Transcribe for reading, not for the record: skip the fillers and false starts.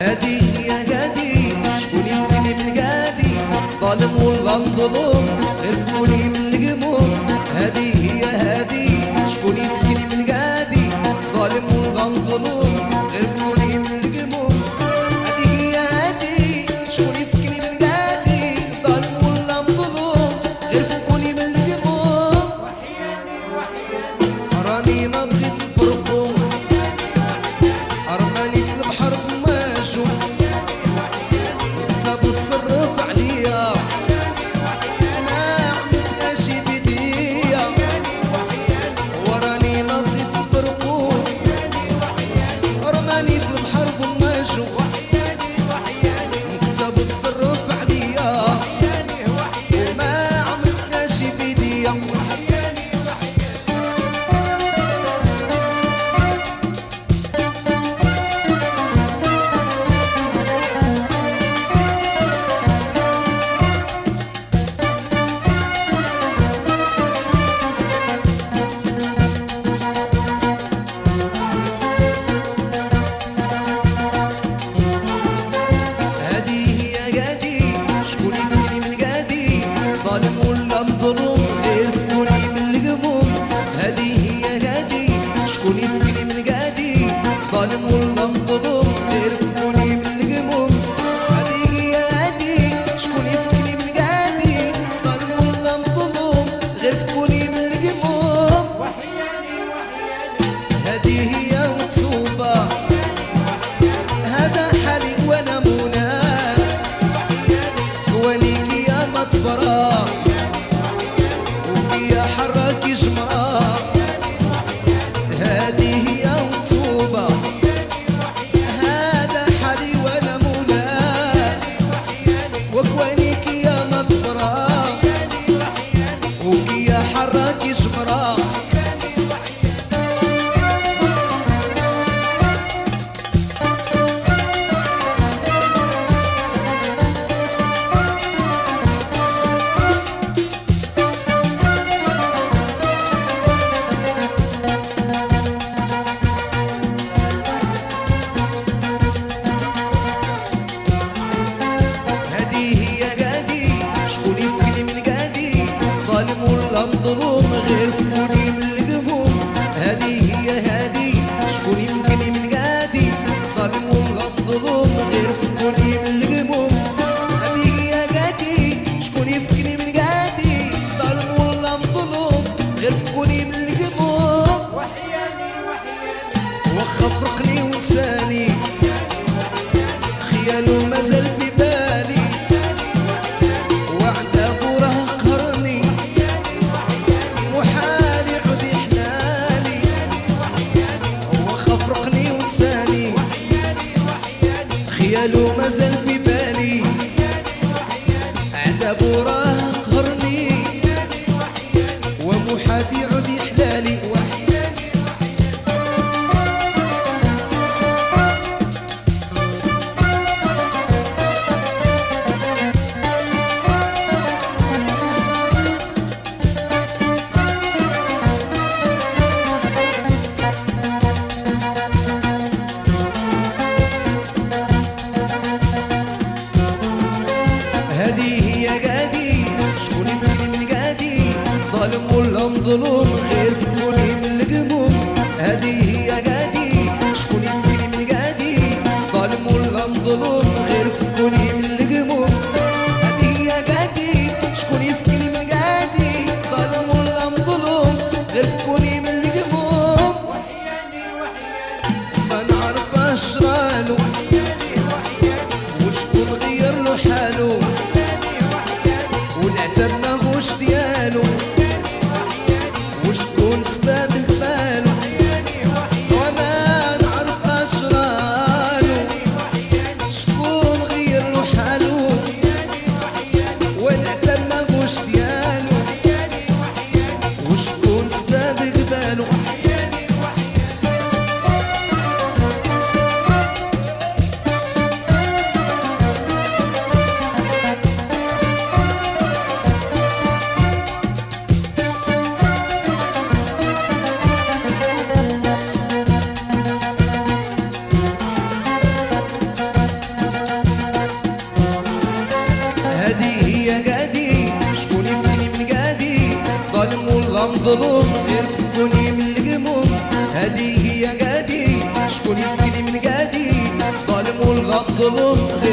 هادي هي هادي شكون يفكني من القادي ظالم ولا مظلوم غير فكوني من القموم هادي هي هادي شكون يفكني من القادي ظالم ولا مظلوم غير فكوني من القموم هادي هي هادي شكون يفكني من القادي ظالم ولا مظلوم غير فكوني من القموم راني ما بغيت نفرقو رماني في البحر ماشو انت بتصرف عليا ما عملتهاش بيديا وراني ما بغيت نفرقو رماني في البحر ماشو انت بتصرف عليا ما عملتهاش بيديا ظالم ولا مظلوم غير فكوني من القموم هادي هي هادي شكون يفكني من القادي ظالم ولا مظلوم غير فكوني من القموم هادي هي هادي شكون يفكني من القادي ظالم ولا مظلوم غير فكوني من القموم هادي هي مكسوبة هذا حالي وانا مناه وانيك يا مطبرة ويا حراك جمرة هذه هي مكتوبة هذا حالي وانا مولاه وكوانيك يا مطبرة ويا حراك جمرة ظالم ولا مظلوم غير فكوني من القموم هادي هي هادي شكون يمكنني من قادي ظالم ولا مظلوم غير فكوني من القموم هادي هي قادي شكون يفكني من قادي ظالم ولا مظلوم غير فكوني من القموم واخا فرقني ونساني خيالو مازال في بالي وعذابو راه قهرني وحالي عود يحلالي واخا فرقني ونساني خيالو مازال في بالي عذابو راه قهرني ومحادي عود يحلالي هادي هي قادي شكون يفكني من قادي ظالم ولا مظلوم غير فكوني من القموم هادي هي قادي شكون يفكني من قادي ظالم ولا مظلوم غير فكوني من القموم هادي هي قادي شكون يفكني من قادي ظالم ولا مظلوم غير فكوني من القموم ما نعرفاش رانو وشكون غير له حالو ونعترنا وش ديالو وشكون سباب بالو وما نعرف اشرانو شكون غير له حالو والغمضلوم غير فكوني من القموم هذه هي قادي شكون يفكني من قادي ظالم والغمضلوم